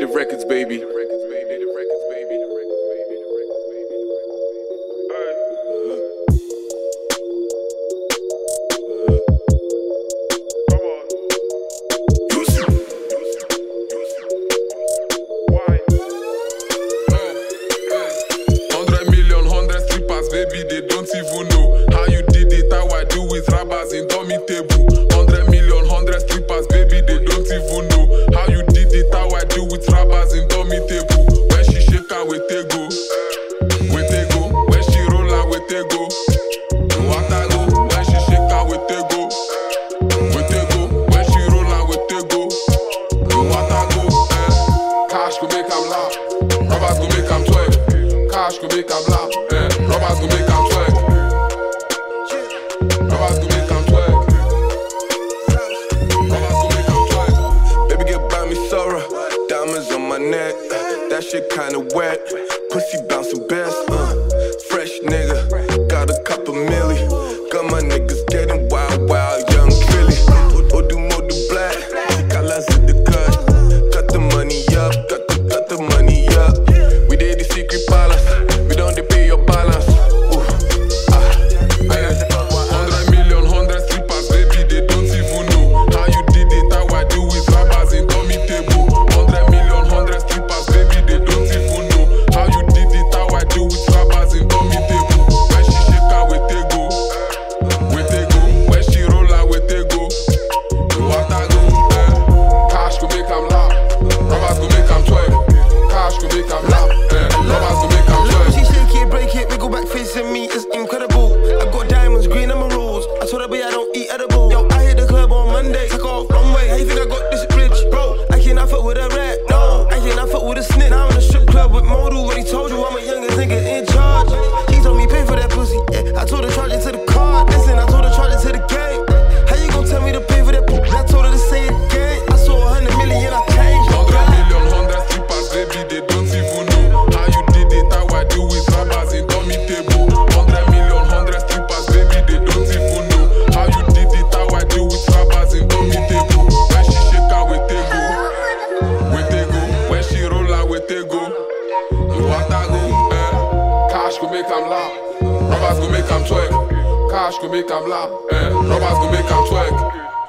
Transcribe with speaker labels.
Speaker 1: Native Records, baby.
Speaker 2: Baby, they don't even know how you did it, how I do with rappers indomitable. 100 million, 100 strippers, baby, they don't even know how you did it, how I do with rappers indomitable. When she shake her, we take go. When she roll her, we take go. What I go, when she shake her, we take go. When she roll her, we take go. What I go, cash go make 'em laugh, rappers go make 'em twerk. Cash go make 'em laugh. Robbers go make 'em twerk. Robbers go make 'em twerk. Robbers go make 'em twerk.
Speaker 3: Baby, get by me, Sora. Diamonds on my neck. That shit kinda wet. Pussy bouncing best. Fresh nigga. Got a couple milli. Got my niggas getting wild, wild, young Trilly. Odu modu black. Colors in the cut. Got the money up. Got the money up. We did the secret palace. We don't pay your balance.
Speaker 2: 100 million, 100 strippers, baby, they don't even know how you did it, how I do with rappers indomitable. 100 million, 100 strippers, baby, they don't even know how you did it, how I do with rappers indomitable. When she shake her, we take go. When she roll her, we take go. What I go, cash go make 'em laugh, rappers go make 'em twerk. Cash go make 'em laugh, rappers go make 'em twerk.
Speaker 4: She shake it, break it, wiggle back facing me, it's incredible. I got diamonds, green emeralds. I told her, babe, I don't eat edible. Yo, I hit the club on Monday, took off runway. How you think I got this rich, bro? I cannot fuck with a rat, no. I cannot fuck with a snitch. Now I'm in a strip club with Modu. Already told you I'm a youngest nigga in charge. She told me pay for that pussy, yeah. I told her charge it to the card. Listen, I told her charge it to the game. How you gon' tell me to pay for that pussy? I told her to say it again. I saw 100 million, I changed.
Speaker 2: 100 million, 100 strippers, baby, they don't even know how you did it, how I do with rappers indomitable. 100 million, 100 strippers, baby, they don't even know how you did it, how I do with rappers indomitable. When she shake her, we take go. When she roll her, we take go. What I go, cash go make 'em laugh, rappers go make 'em twerk. Cash go make 'em laugh, rappers go make 'em twerk.